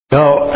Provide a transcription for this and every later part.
Now,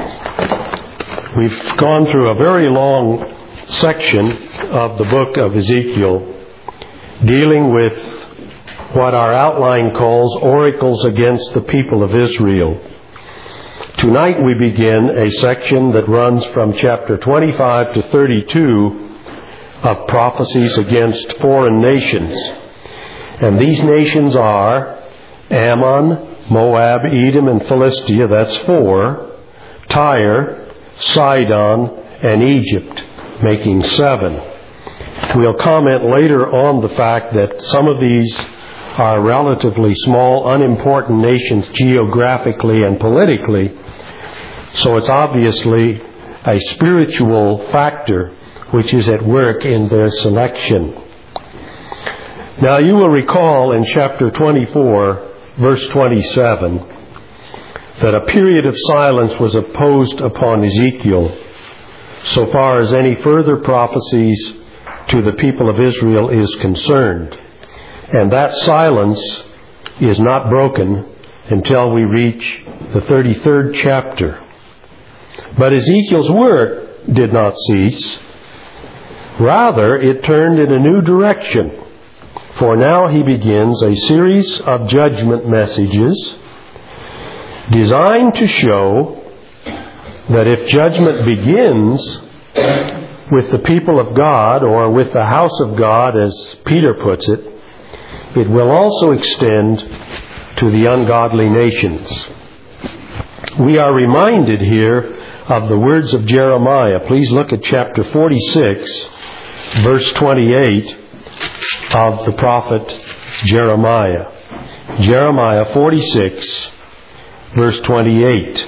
we've gone through a very long section of the book of Ezekiel dealing with what our outline calls oracles against the people of Israel. Tonight we begin a section that runs from chapter 25 to 32 of prophecies against foreign nations. And these nations are Ammon, Moab, Edom, and Philistia, that's 4, Tyre, Sidon, and Egypt, making 7. We'll comment later on the fact that some of these are relatively small, unimportant nations geographically and politically, so it's obviously a spiritual factor which is at work in their selection. Now you will recall in chapter 24, verse 27, that a period of silence was imposed upon Ezekiel so far as any further prophecies to the people of Israel is concerned. And that silence is not broken until we reach the 33rd chapter. But Ezekiel's work did not cease. Rather, it turned in a new direction. For now he begins a series of judgment messages designed to show that if judgment begins with the people of God, or with the house of God, as Peter puts it, it will also extend to the ungodly nations. We are reminded here of the words of Jeremiah. Please look at chapter 46, verse 28. Of the prophet Jeremiah. Jeremiah 46, verse 28.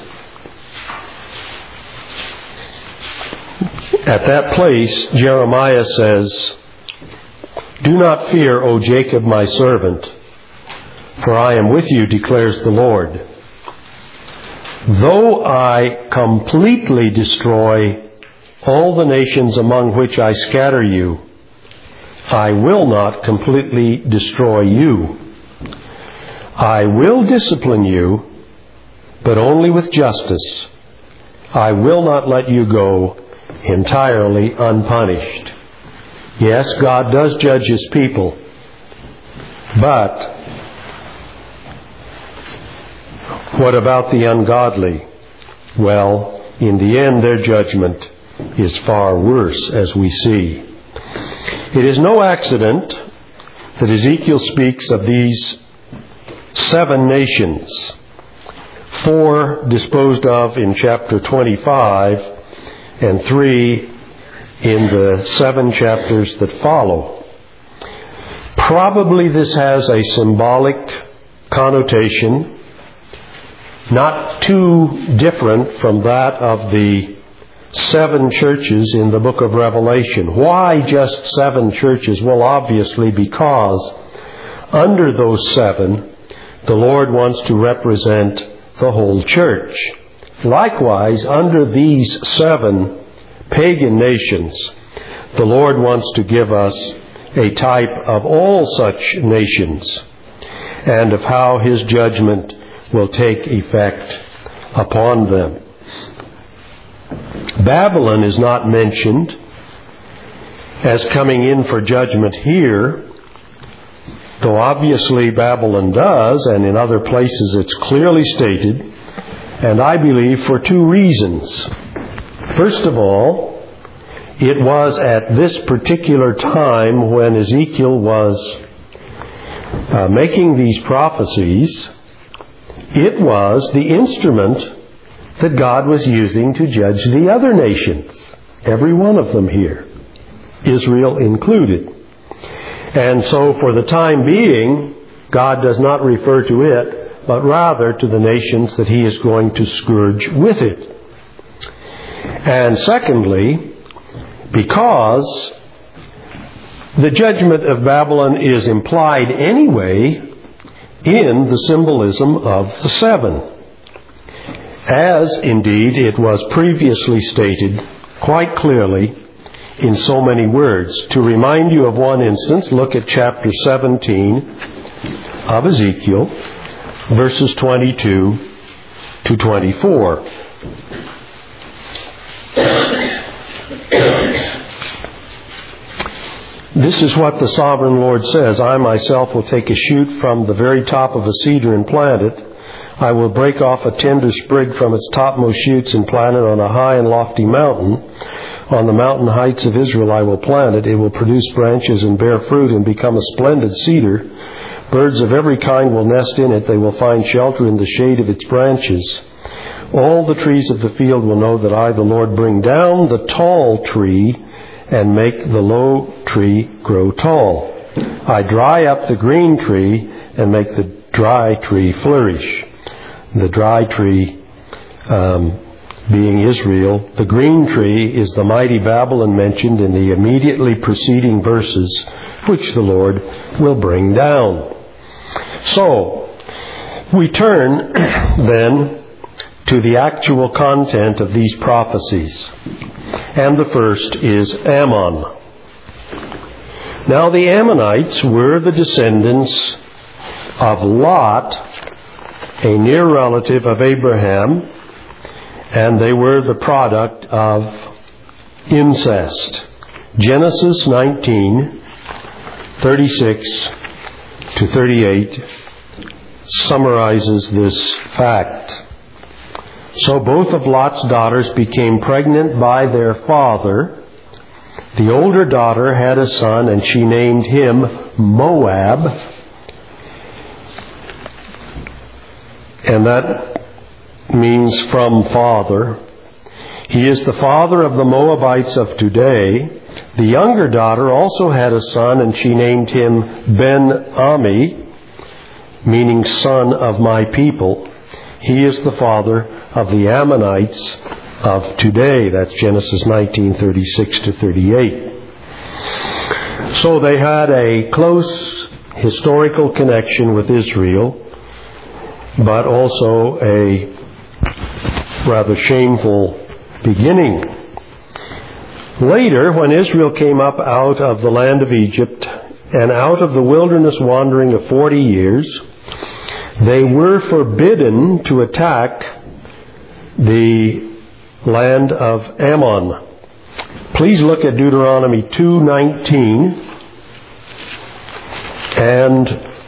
At that place, Jeremiah says, "Do not fear, O Jacob, my servant, for I am with you, declares the Lord. Though I completely destroy all the nations among which I scatter you, I will not completely destroy you. I will discipline you, but only with justice. I will not let you go entirely unpunished." Yes, God does judge His people, but what about the ungodly? Well, in the end, their judgment is far worse, as we see. It is no accident that Ezekiel speaks of these 7 nations, 4 disposed of in chapter 25 and 3 in the 7 chapters that follow. Probably this has a symbolic connotation, not too different from that of the 7 churches in the book of Revelation. Why just 7 churches? Well, obviously because under those 7, the Lord wants to represent the whole church. Likewise, under these 7 pagan nations, the Lord wants to give us a type of all such nations and of how His judgment will take effect upon them. Babylon is not mentioned as coming in for judgment here, though obviously Babylon does, and in other places it's clearly stated, and I believe for 2 reasons. First of all, it was at this particular time when Ezekiel was making these prophecies, it was the instrument that God was using to judge the other nations, every one of them here, Israel included. And so for the time being, God does not refer to it, but rather to the nations that He is going to scourge with it. And secondly, because the judgment of Babylon is implied anyway in the symbolism of the 7. As, indeed, it was previously stated quite clearly in so many words. To remind you of one instance, look at chapter 17 of Ezekiel, verses 22 to 24. This is what the sovereign Lord says. I myself will take a shoot from the very top of a cedar and plant it. I will break off a tender sprig from its topmost shoots and plant it on a high and lofty mountain. On the mountain heights of Israel I will plant it. It will produce branches and bear fruit and become a splendid cedar. Birds of every kind will nest in it. They will find shelter in the shade of its branches. All the trees of the field will know that I, the Lord, bring down the tall tree and make the low tree grow tall. I dry up the green tree and make the dry tree flourish. The dry tree being Israel. The green tree is the mighty Babylon mentioned in the immediately preceding verses, which the Lord will bring down. So, we turn then to the actual content of these prophecies. And the first is Ammon. Now the Ammonites were the descendants of Lot, a near relative of Abraham, and they were the product of incest. Genesis 19, 36 to 38 summarizes this fact. So both of Lot's daughters became pregnant by their father. The older daughter had a son, and she named him Moab. And that means from father. He is the father of the Moabites of today. The younger daughter also had a son, and she named him Ben-Ami, meaning son of my people. He is the father of the Ammonites of today. That's Genesis 19, 36 to 38. So they had a close historical connection with Israel, but also a rather shameful beginning. Later, when Israel came up out of the land of Egypt and out of the wilderness wandering of 40 years, they were forbidden to attack the land of Ammon. Please look at Deuteronomy 2:19 and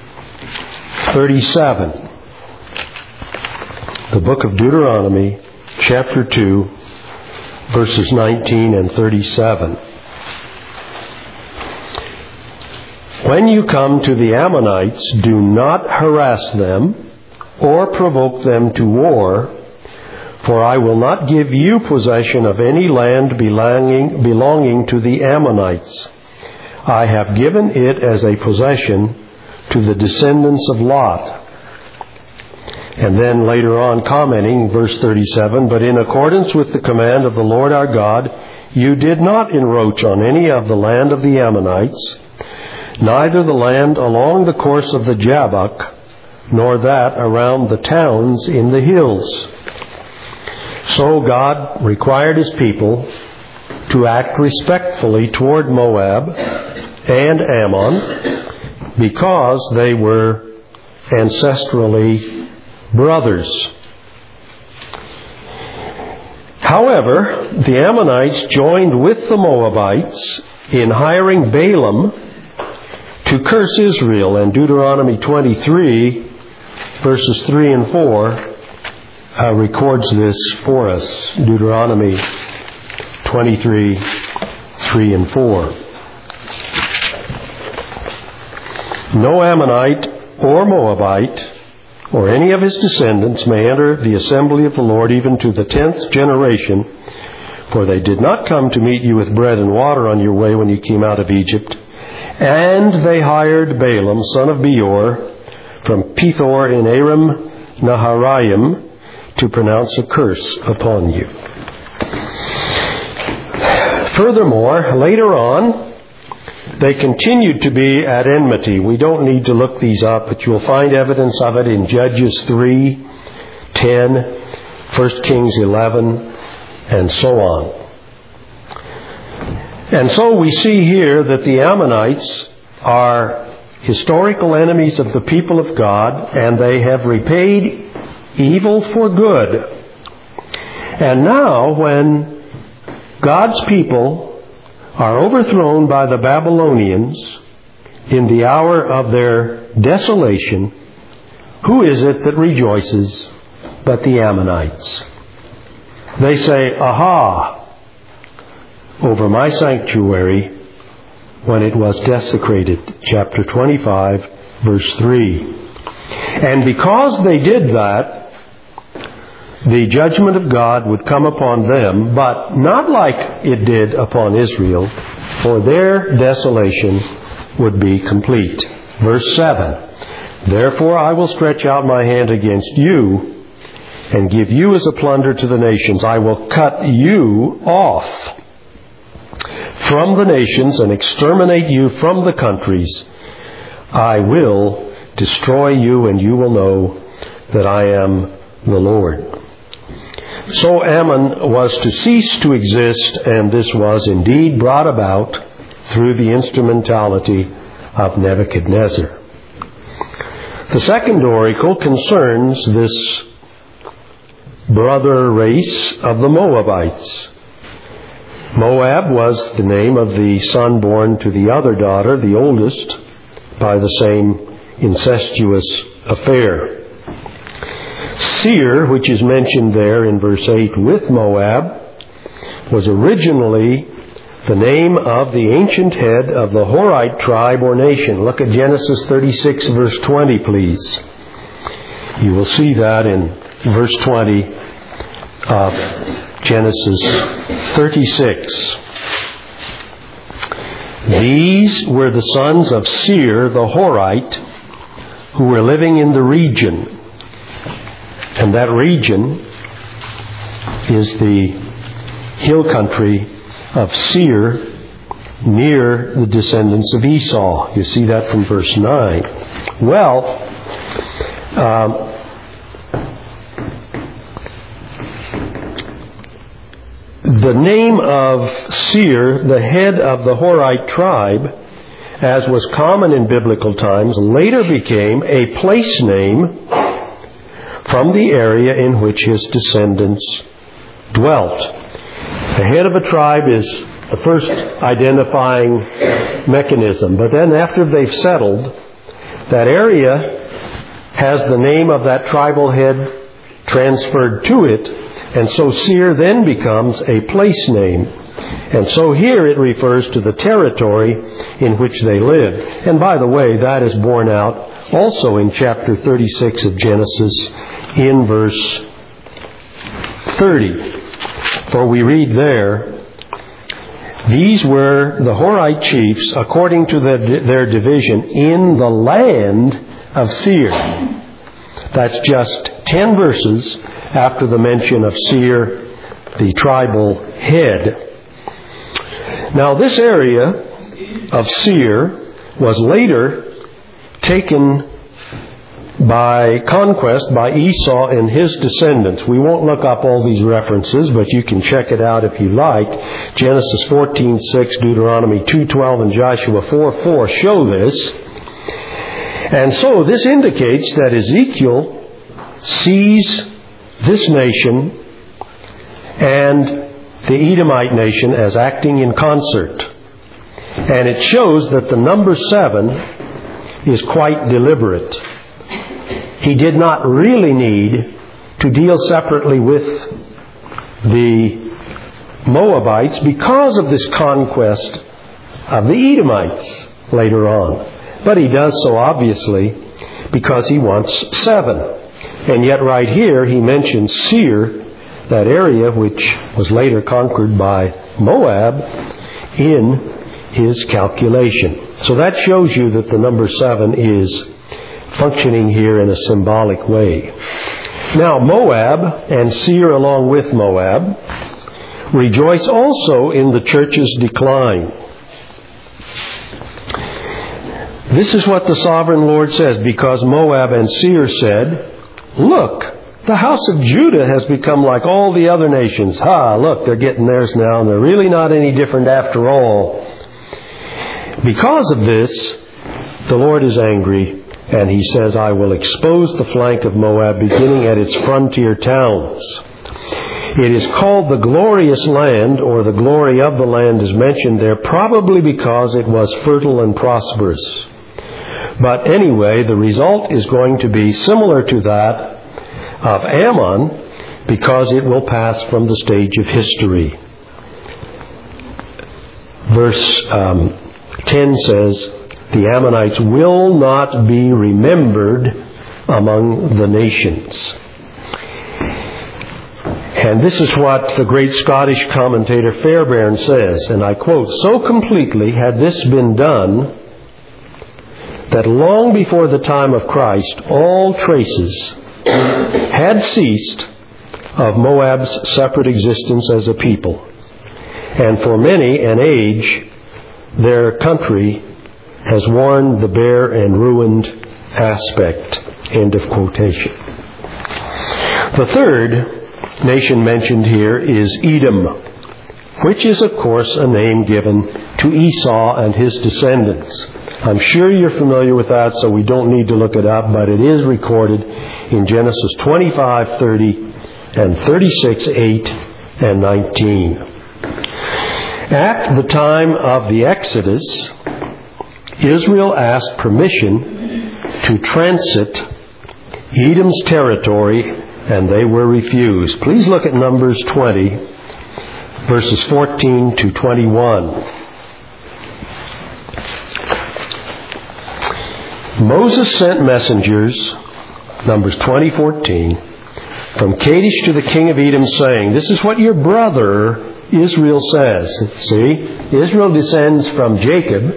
37. The book of Deuteronomy, chapter 2, verses 19 and 37. When you come to the Ammonites, do not harass them or provoke them to war, for I will not give you possession of any land belonging to the Ammonites. I have given it as a possession to the descendants of Lot. And then later on commenting, verse 37, but in accordance with the command of the Lord our God, you did not encroach on any of the land of the Ammonites, neither the land along the course of the Jabbok, nor that around the towns in the hills. So God required His people to act respectfully toward Moab and Ammon because they were ancestrally brothers. However, the Ammonites joined with the Moabites in hiring Balaam to curse Israel, and Deuteronomy 23, verses 3 and 4, records this for us. Deuteronomy 23, 3 and 4. No Ammonite or Moabite or any of his descendants may enter the assembly of the Lord even to the 10th generation, for they did not come to meet you with bread and water on your way when you came out of Egypt. And they hired Balaam, son of Beor, from Pethor in Aram Naharaim, to pronounce a curse upon you. Furthermore, later on, they continued to be at enmity. We don't need to look these up, but you'll find evidence of it in Judges 3, 10, 1 Kings 11, and so on. And so we see here that the Ammonites are historical enemies of the people of God, and they have repaid evil for good. And now, when God's people are overthrown by the Babylonians in the hour of their desolation, who is it that rejoices but the Ammonites? They say, "Aha!" over my sanctuary when it was desecrated. Chapter 25, verse 3. And because they did that, the judgment of God would come upon them, but not like it did upon Israel, for their desolation would be complete. Verse 7. Therefore I will stretch out my hand against you and give you as a plunder to the nations. I will cut you off from the nations and exterminate you from the countries. I will destroy you, and you will know that I am the Lord. So Ammon was to cease to exist, and this was indeed brought about through the instrumentality of Nebuchadnezzar. The second oracle concerns this brother race of the Moabites. Moab was the name of the son born to the other daughter, the oldest, by the same incestuous affair. Seir, which is mentioned there in verse 8 with Moab, was originally the name of the ancient head of the Horite tribe or nation. Look at Genesis 36, verse 20, please. You will see that in verse 20 of Genesis 36. These were the sons of Seir the Horite, who were living in the region. And that region is the hill country of Seir, near the descendants of Esau. You see that from verse 9. Well, the name of Seir, the head of the Horite tribe, as was common in biblical times, later became a place name from the area in which his descendants dwelt. The head of a tribe is the first identifying mechanism, but then after they've settled, that area has the name of that tribal head transferred to it, and so Seir then becomes a place name. And so here it refers to the territory in which they lived. And by the way, that is borne out also in chapter 36 of Genesis in verse 30. For we read there, these were the Horite chiefs according to their division in the land of Seir. That's just 10 verses after the mention of Seir, the tribal head. Now this area of Seir was later taken by conquest by Esau and his descendants. We won't look up all these references, but you can check it out if you like. Genesis 14:6, Deuteronomy 2:12, and Joshua 4:4 show this. And so this indicates that Ezekiel sees this nation and the Edomite nation as acting in concert. And it shows that the number 7 is quite deliberate. He did not really need to deal separately with the Moabites because of this conquest of the Edomites later on. But he does so obviously because he wants 7. And yet right here he mentions Seir, that area which was later conquered by Moab, in his calculation. So that shows you that the number 7 is functioning here in a symbolic way. Now Moab, and Seir along with Moab, rejoice also in the church's decline. This is what the sovereign Lord says, because Moab and Seir said, "Look, the house of Judah has become like all the other nations. Look, they're getting theirs now, and they're really not any different after all." Because of this, the Lord is angry, And he says, I will expose the flank of Moab, beginning at its frontier towns. It is called the glorious land, or the glory of the land is mentioned there, probably because it was fertile and prosperous. But anyway, the result is going to be similar to that of Ammon, because it will pass from the stage of history. Verse 10 says, the Ammonites will not be remembered among the nations. And this is what the great Scottish commentator Fairbairn says, and I quote, so completely had this been done that long before the time of Christ, all traces had ceased of Moab's separate existence as a people. And for many an age, their country has worn the bare and ruined aspect. End of quotation. The third nation mentioned here is Edom, which is, of course, a name given to Esau and his descendants. I'm sure you're familiar with that, so we don't need to look it up, but it is recorded in Genesis 25:30 and 36:8 and 19. At the time of the Exodus, Israel asked permission to transit Edom's territory, and they were refused. Please look at Numbers 20, verses 14 to 21. Moses sent messengers, Numbers 20:14, from Kadesh to the king of Edom, saying, this is what your brother Israel says. See, Israel descends from Jacob.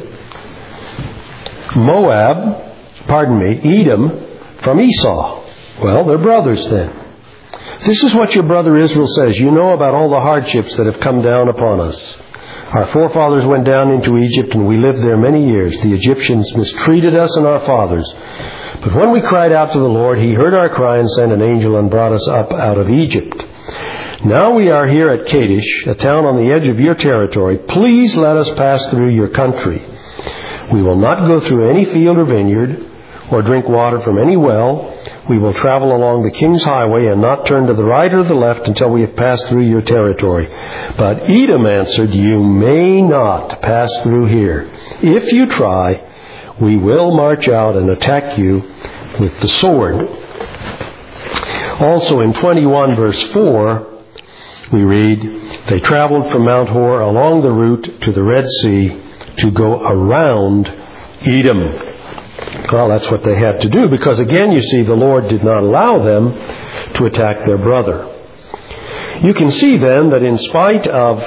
Edom from Esau. Well, they're brothers then. This is what your brother Israel says. You know about all the hardships that have come down upon us. Our forefathers went down into Egypt, and we lived there many years. The Egyptians mistreated us and our fathers. But when we cried out to the Lord, He heard our cry and sent an angel and brought us up out of Egypt. Now we are here at Kadesh, a town on the edge of your territory. Please let us pass through your country. We will not go through any field or vineyard, or drink water from any well. We will travel along the king's highway and not turn to the right or the left until we have passed through your territory. But Edom answered, you may not pass through here. If you try, we will march out and attack you with the sword. Also in 21 verse 4, we read, they traveled from Mount Hor along the route to the Red Sea to go around Edom. Well, that's what they had to do, because again, you see, the Lord did not allow them to attack their brother. You can see then that in spite of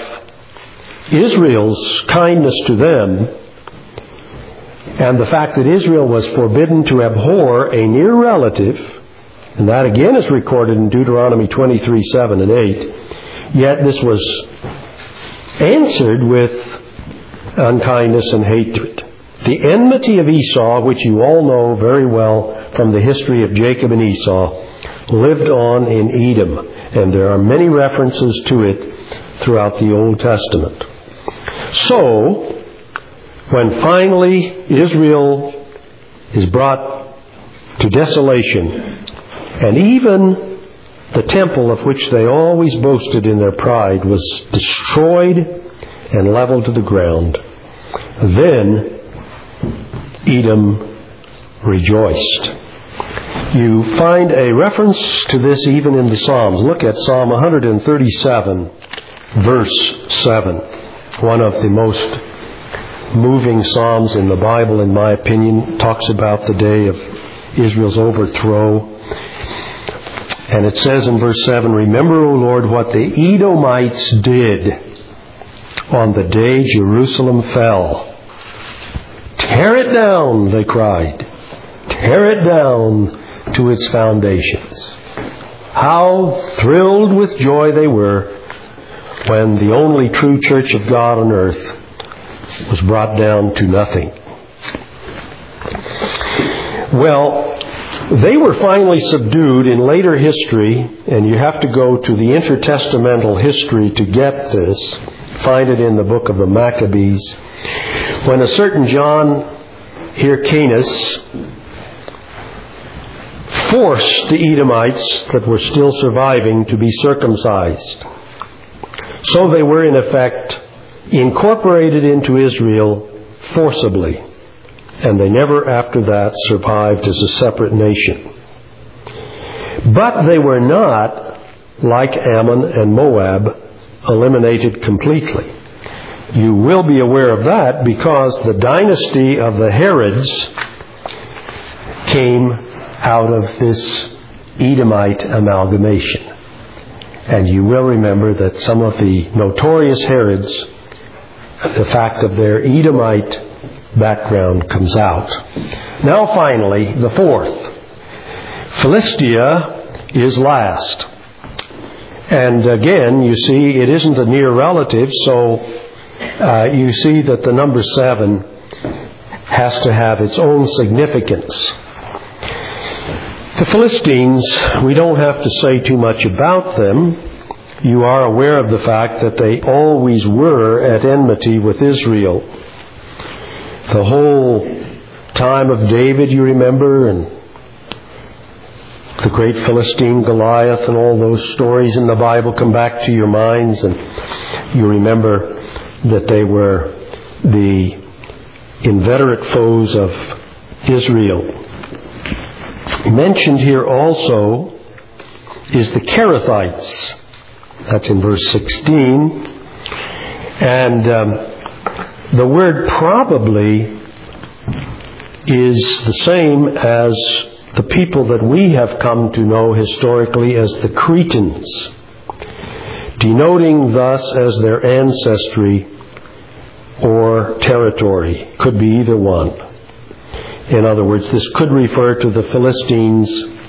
Israel's kindness to them, and the fact that Israel was forbidden to abhor a near relative, and that again is recorded in Deuteronomy 23:7 and 8, yet this was answered with unkindness and hatred. The enmity of Esau, which you all know very well from the history of Jacob and Esau, lived on in Edom, and there are many references to it throughout the Old Testament. So, when finally Israel is brought to desolation, and even the temple of which they always boasted in their pride was destroyed and leveled to the ground, then Edom rejoiced. You find a reference to this even in the Psalms. Look at Psalm 137, verse 7. One of the most moving Psalms in the Bible, in my opinion, talks about the day of Israel's overthrow. And it says in verse 7, remember, O Lord, what the Edomites did on the day Jerusalem fell. Tear it down, they cried. Tear it down to its foundations. How thrilled with joy they were when the only true church of God on earth was brought down to nothing. Well, they were finally subdued in later history, and you have to go to the intertestamental history to get this. Find it in the book of the Maccabees. When a certain John Hyrcanus forced the Edomites that were still surviving to be circumcised. So they were in effect incorporated into Israel forcibly, and they never after that survived as a separate nation. But they were not, like Ammon and Moab, eliminated completely. You will be aware of that because the dynasty of the Herods came out of this Edomite amalgamation. And you will remember that some of the notorious Herods, the fact of their Edomite background comes out. Now finally, the fourth. Philistia is last. And again, you see, it isn't a near relative, so you see that the number 7 has to have its own significance. The Philistines, we don't have to say too much about them. You are aware of the fact that they always were at enmity with Israel. The whole time of David, you remember, and the great Philistine Goliath and all those stories in the Bible come back to your minds, and you remember that they were the inveterate foes of Israel. Mentioned here also is the Kerethites. That's in verse 16. And the word probably is the same as the people that we have come to know historically as the Cretans, denoting thus as their ancestry or territory. Could be either one. In other words, this could refer to the Philistines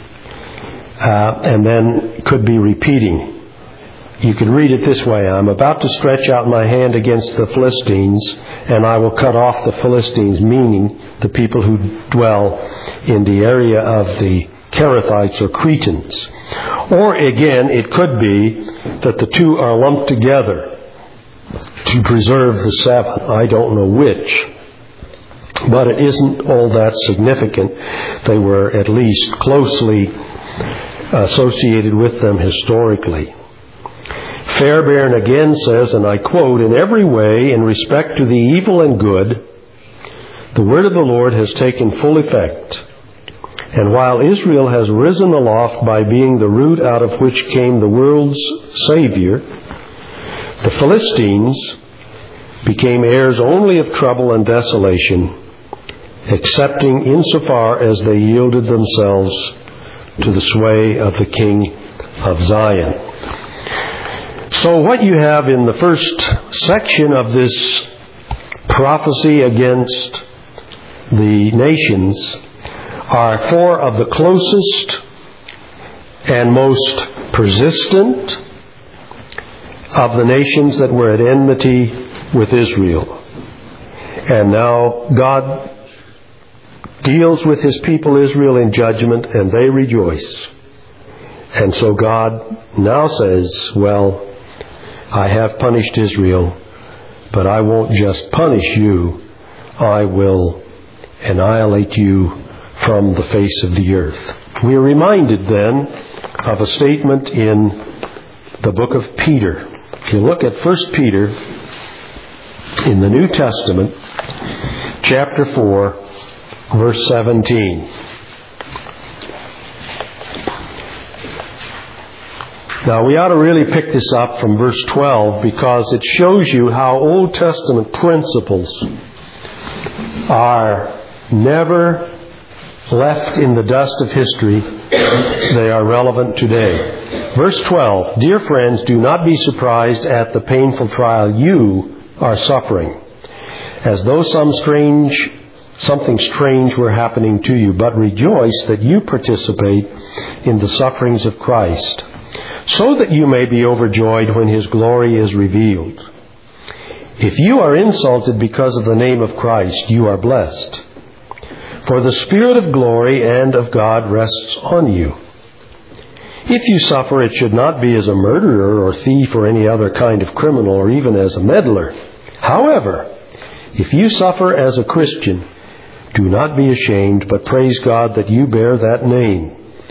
and then could be repeating. You can read it this way: I'm about to stretch out my hand against the Philistines, and I will cut off the Philistines, meaning the people who dwell in the area of the Kerethites or Cretans. Or again, it could be that the two are lumped together to preserve the 7. I don't know which. But it isn't all that significant. They were at least closely associated with them historically. Fairbairn again says, and I quote, "In every way, in respect to the evil and good, the word of the Lord has taken full effect. And while Israel has risen aloft by being the root out of which came the world's Savior, the Philistines became heirs only of trouble and desolation, excepting insofar as they yielded themselves to the sway of the King of Zion." So what you have in the first section of this prophecy against the nations are 4 of the closest and most persistent of the nations that were at enmity with Israel. And now God deals with His people Israel in judgment, and they rejoice. And so God now says, well, I have punished Israel, but I won't just punish you. I will annihilate you from the face of the earth. We are reminded then of a statement in the book of Peter. If you look at 1 Peter in the New Testament, chapter 4, verse 17. Now we ought to really pick this up from verse 12 because it shows you how Old Testament principles are never left in the dust of history. They are relevant today. Verse 12, "Dear friends, do not be surprised at the painful trial you are suffering, as though something strange were happening to you, but rejoice that you participate in the sufferings of Christ, so that you may be overjoyed when His glory is revealed. If you are insulted because of the name of Christ, you are blessed, for the Spirit of glory and of God rests on you. If you suffer, it should not be as a murderer or thief or any other kind of criminal or even as a meddler. However, if you suffer as a Christian, do not be ashamed, but praise God that you bear that name.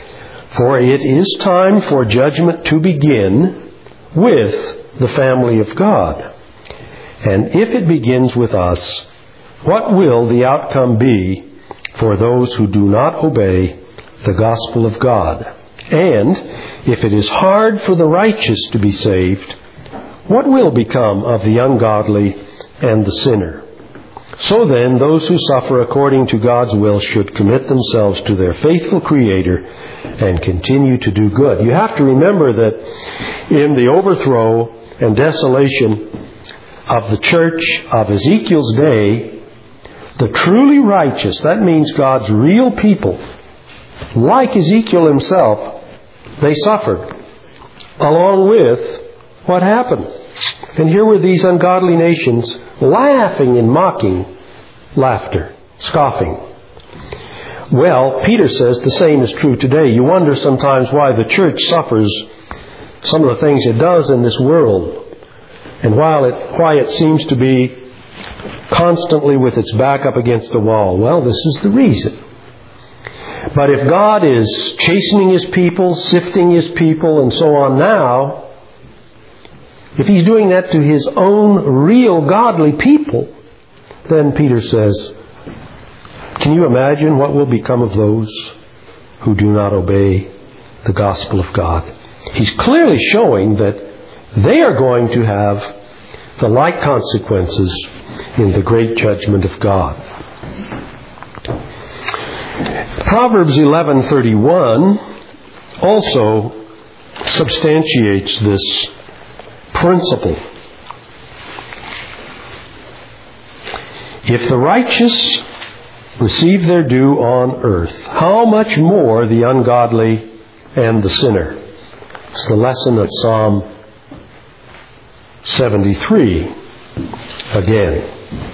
For it is time for judgment to begin with the family of God. And if it begins with us, what will the outcome be for those who do not obey the gospel of God? And if it is hard for the righteous to be saved, what will become of the ungodly and the sinner? So then, those who suffer according to God's will should commit themselves to their faithful Creator and continue to do good. You have to remember that in the overthrow and desolation of the church of Ezekiel's day, the truly righteous, that means God's real people, like Ezekiel himself, they suffered along with what happened. And here were these ungodly nations laughing and mocking laughter, scoffing. Well, Peter says the same is true today. You wonder sometimes why the church suffers some of the things it does in this world, and why it seems to be constantly with its back up against the wall. Well, this is the reason. But if God is chastening His people, sifting His people, and so on now, if He's doing that to His own real godly people, then Peter says, can you imagine what will become of those who do not obey the gospel of God? He's clearly showing that they are going to have the like consequences in the great judgment of God. Proverbs 11:31 also substantiates this principle. If the righteous receive their due on earth, how much more the ungodly and the sinner? It's the lesson of Psalm 73 again.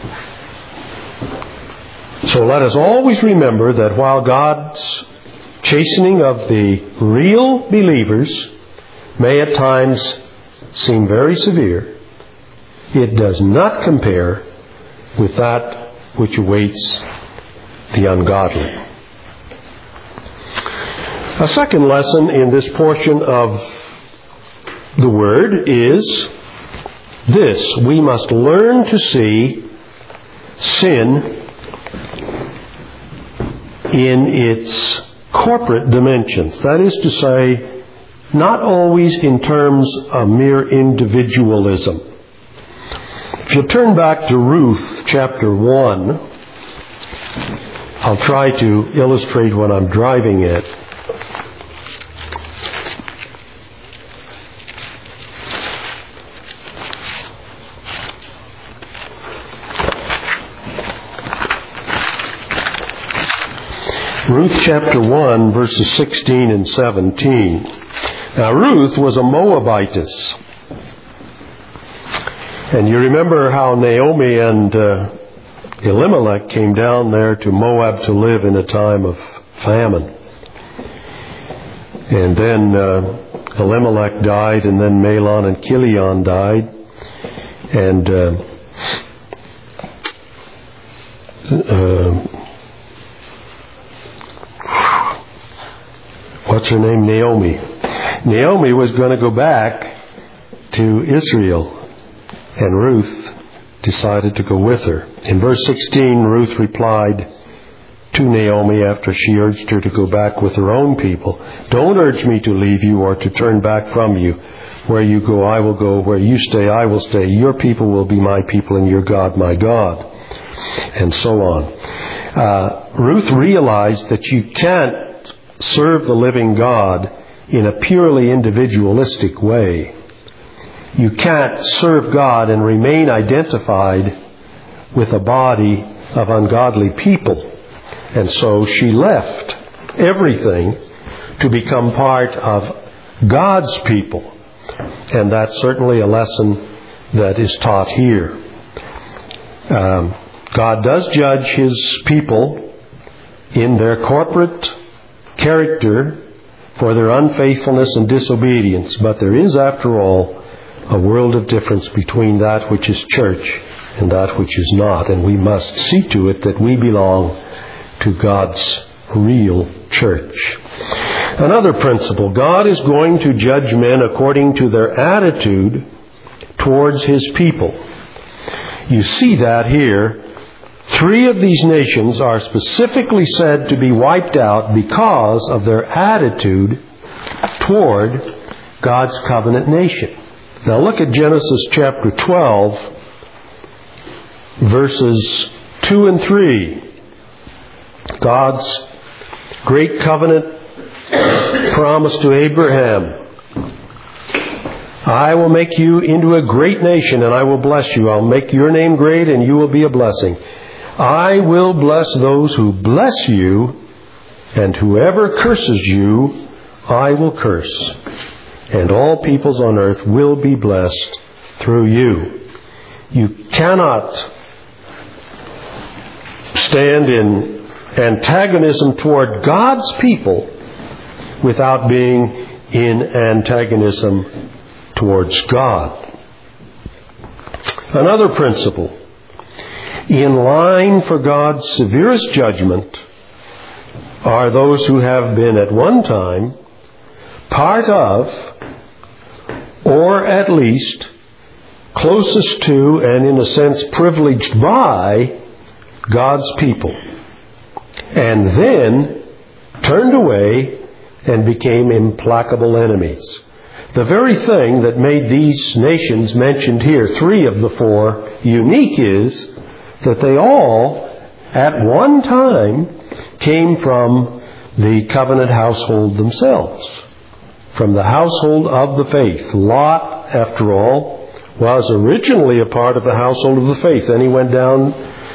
So let us always remember that while God's chastening of the real believers may at times seem very severe, it does not compare with that which awaits the ungodly. A second lesson in this portion of the Word is this: we must learn to see sin in its corporate dimensions. That is to say, not always in terms of mere individualism. If you turn back to Ruth chapter 1, I'll try to illustrate what I'm driving at. Ruth chapter 1, verses 16 and 17. Now, Ruth was a Moabitess. And you remember how Naomi and Elimelech came down there to Moab to live in a time of famine. And then Elimelech died, and then Mahlon and Chilion died. And what's her name? Naomi. Naomi was going to go back to Israel, and Ruth decided to go with her. In verse 16, Ruth replied to Naomi after she urged her to go back with her own people, "Don't urge me to leave you or to turn back from you. Where you go, I will go. Where you stay, I will stay. Your people will be my people, and your God, my God." And so on. Ruth realized that you can't serve the living God in a purely individualistic way. You can't serve God and remain identified with a body of ungodly people. And so she left everything to become part of God's people. And that's certainly a lesson that is taught here. God does judge His people in their corporate character for their unfaithfulness and disobedience. But there is, after all, a world of difference between that which is church and that which is not. And we must see to it that we belong to God's real church. Another principle, God is going to judge men according to their attitude towards His people. You see that here. 3 of these nations are specifically said to be wiped out because of their attitude toward God's covenant nation. Now look at Genesis chapter 12, verses 2 and 3. God's great covenant promise to Abraham. I will make you into a great nation, and I will bless you. I'll make your name great, and you will be a blessing. I will bless those who bless you, and whoever curses you, I will curse. And all peoples on earth will be blessed through you. You cannot stand in antagonism toward God's people without being in antagonism towards God. Another principle. In line for God's severest judgment are those who have been at one time part of, or at least closest to, and in a sense privileged by, God's people, and then turned away and became implacable enemies. The very thing that made these nations mentioned here, 3 of the 4, unique is that they all, at one time, came from the covenant household themselves, from the household of the faith. Lot, after all, was originally a part of the household of the faith. Then he went down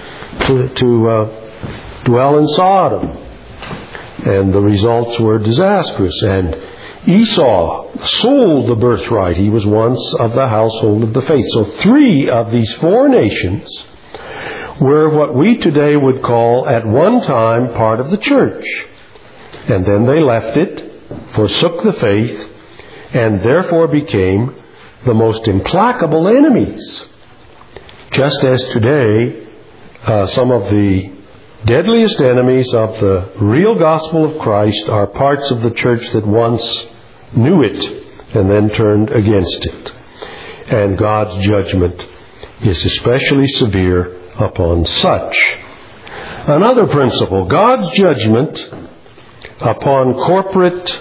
to dwell in Sodom, and the results were disastrous. And Esau sold the birthright. He was once of the household of the faith. So 3 of these 4 nations were what we today would call at one time part of the church. And then they left it, forsook the faith, and therefore became the most implacable enemies. Just as today, some of the deadliest enemies of the real gospel of Christ are parts of the church that once knew it and then turned against it. And God's judgment is especially severe upon such. Another principle, God's judgment upon corporate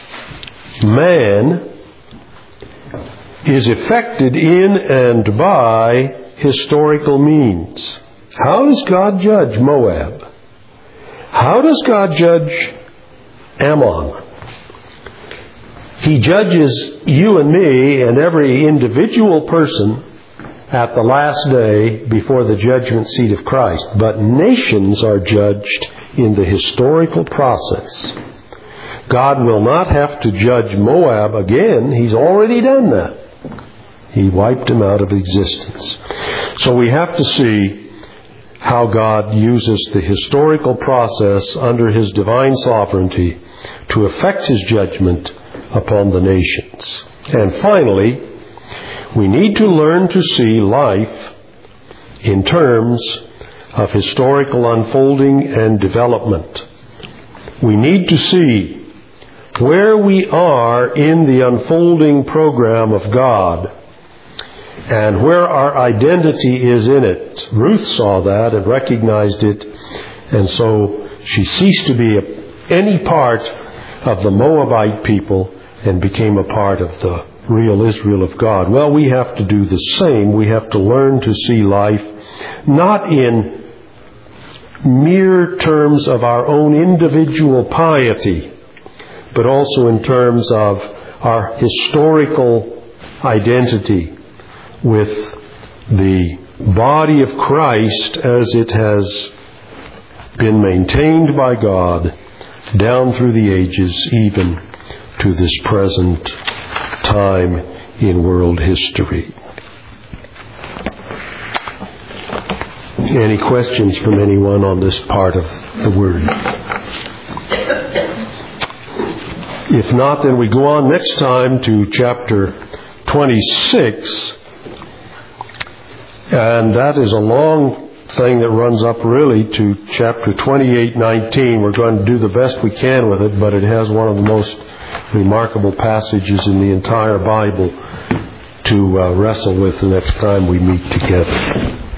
man is effected in and by historical means. How does God judge Moab? How does God judge Ammon? He judges you and me and every individual person at the last day before the judgment seat of Christ. But nations are judged in the historical process. God will not have to judge Moab again. He's already done that. He wiped him out of existence. So we have to see how God uses the historical process under His divine sovereignty to effect His judgment upon the nations. And finally, we need to learn to see life in terms of historical unfolding and development. We need to see where we are in the unfolding program of God and where our identity is in it. Ruth saw that and recognized it, and so she ceased to be any part of the Moabite people and became a part of the real Israel of God. Well, we have to do the same. We have to learn to see life not in mere terms of our own individual piety, but also in terms of our historical identity with the body of Christ as it has been maintained by God down through the ages, even to this present time in world history. Any questions from anyone on this part of the Word? If not, then we go on next time to chapter 26. And that is a long thing that runs up really to chapter 28:19. We're going to do the best we can with it, but it has one of the most remarkable passages in the entire Bible to wrestle with the next time we meet together.